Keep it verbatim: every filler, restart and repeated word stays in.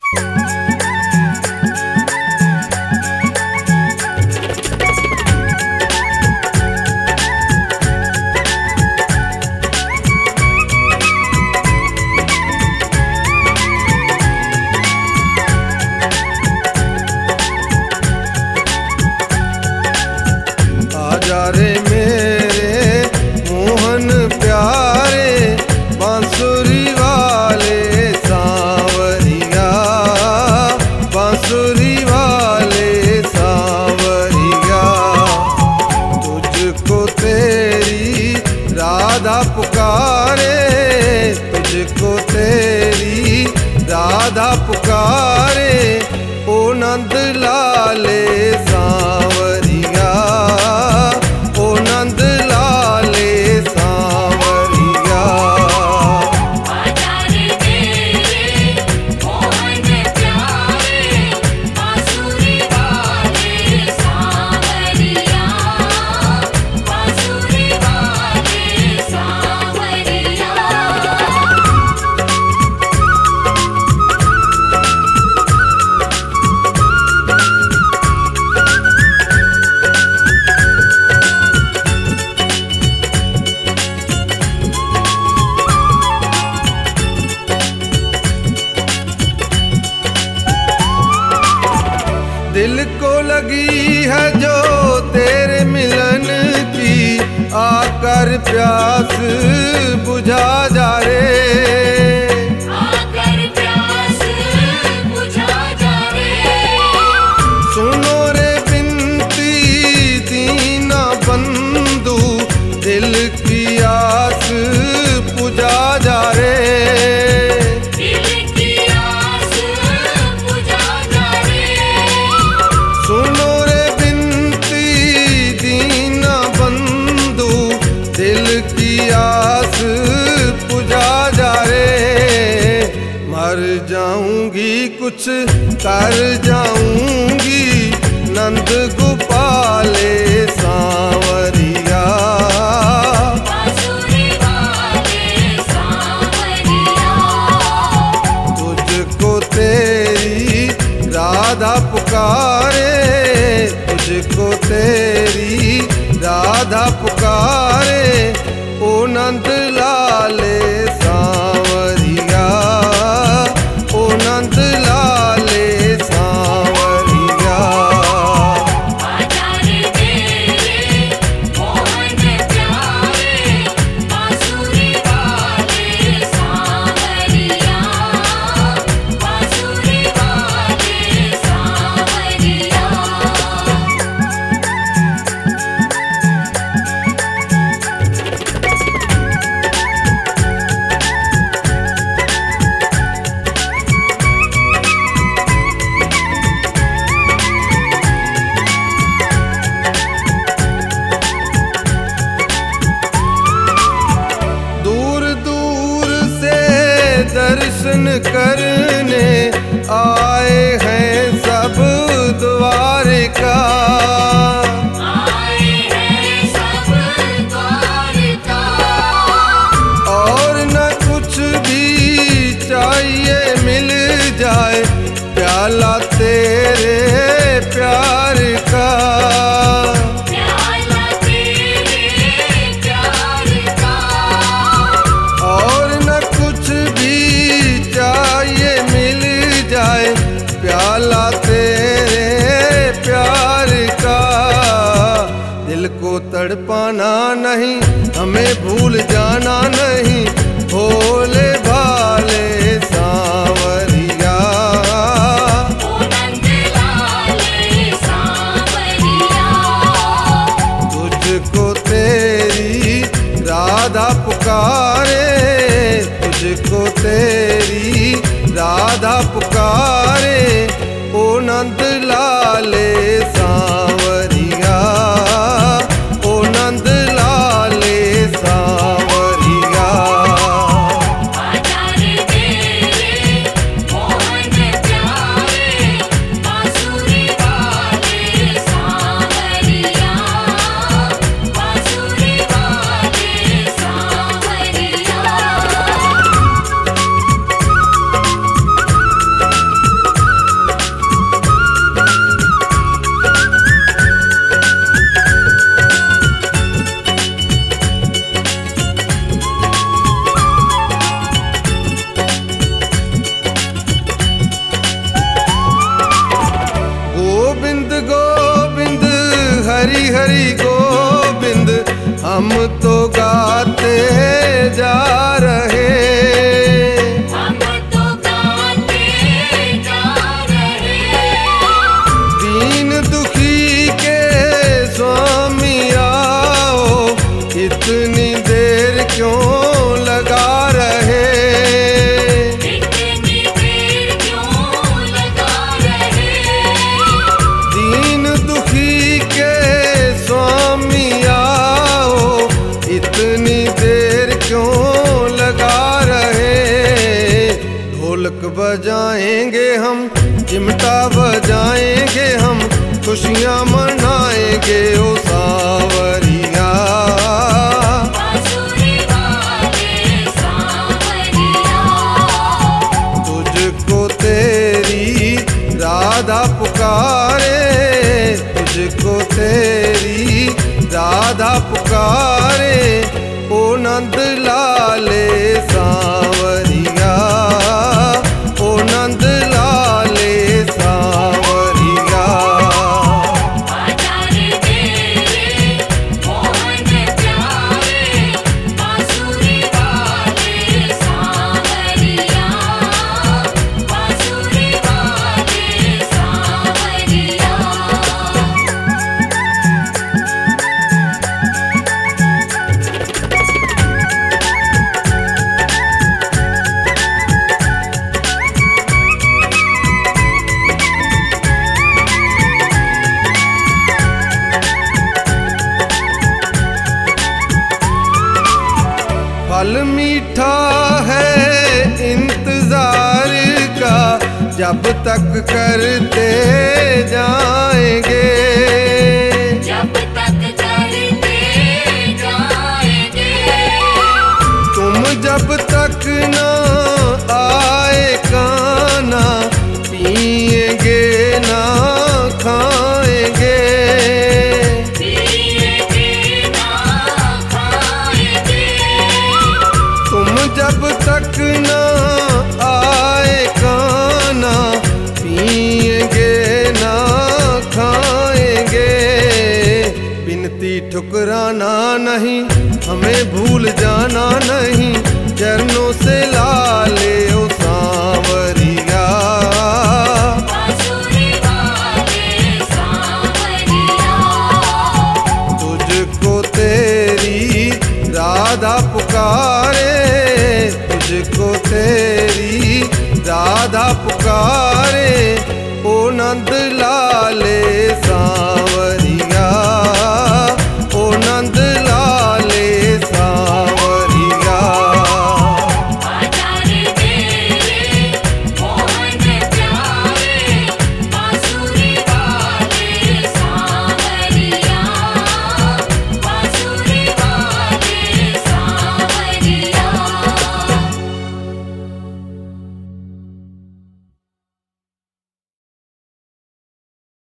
आजा रे मेरे मोहन प्यारे बांसुरी वाले सांवरिया, बांसुरी वाले सांवरिया। तुझको तेरी राधा पुकारे, तुझको तेरी राधा पुकारे, ओ नंद लाले सांवरिया, ओ नंद लाले सांवरिया। आजा रे मेरे मोहन प्यारे बांसुरी वाले सांवरिया, बांसुरी वाले सांवरिया। दिल को लगी है जो तेरे मिलन की, आकर प्यास बुझा जा रे, आकर प्यास बुझा जा रे। सुनो रे बिनती दीना बंधु, दिल की आस बुझा जा रे। दिल की आस बुझा जा रे। सुनो रे बिनती दीना बंधु, दिल की आस बुझा जा रे। मर जाऊंगी कुछ कर जाऊंगी नंद गोपाले सांवरिया, बांसुरी वाले सांवरिया। तुझको तेरी राधा पुकारे, तुझको तेरी राधा पुकारे, ओ नंद लाले सांवरिया, ओ नंद लाले सांवरिया। आजा रे मेरे मोहन प्यारे बांसुरी वाले सांवरिया, बांसुरी वाले सांवरिया। दूर दूर से दर्शन करने आए हैं सब द्वारिका, आए हैं सब द्वारिका। और न कुछ भी चाहिए मिल जाए प्याला तेरे प्यार का। प्याला तेरे प्यार का। और न कुछ भी चाहिए मिल जाए प्याला तेरे प्यार का। दिल को तड़पाना नहीं, हमें भूल जाना नहीं, भोले भाले सांवरिया। ओ नंद लाले सांवरिया। तुझको तेरी राधा पुकारे, तुझको तेरी राधा पुकारे, ओ नंद लाले सांवरिया, ओ नंद लाले सांवरिया। आजा रे मेरे मोहन प्यारे बांसुरी वाले सांवरिया, बांसुरी वाले सांवरिया। जा रहे। हम तो गाते जा रहे। दीन दुखी के स्वामी आओ, इतनी देर क्यों लगा रहे। इतनी देर क्यों लगा रहे। दीन दुखी के स्वामी आओ, इतनी देर क्यों लगा रहे। ढोलक बजाएंगे हम, चिमटा बजाएंगे हम, खुशियाँ मनाएंगे ओ सांवरिया। बांसुरी वाले सांवरिया। तुझको तेरी राधा पुकारे, तुझको तेरी राधा पुकारे, ओ नंद लाले सांवरिया, ओ नंद लाले सांवरिया। आजा रे मेरे मोहन प्यारे, बांसुरी वाले सांवरिया। बांसुरी वाले सांवरिया। फल मीठा है इंतजार का, जब तक करते जाएंगे। जब तक करते जाएंगे। तुम जब तक ना आए खाना, पिएंगे ना खाएंगे। पिएंगे ना खाएंगे। तुम जब तक ना आए खाना, पिएंगे ना खाएंगे। बिनती ठुकराना नहीं, हमें भूल जाना नहीं, चरणों से लाले ओ सांवरिया। बांसुरी वाले सांवरिया। तुझको तेरी राधा पुकारे, तुझको तेरी राधा पुकारे, ओ नंद लाले सांवरिया।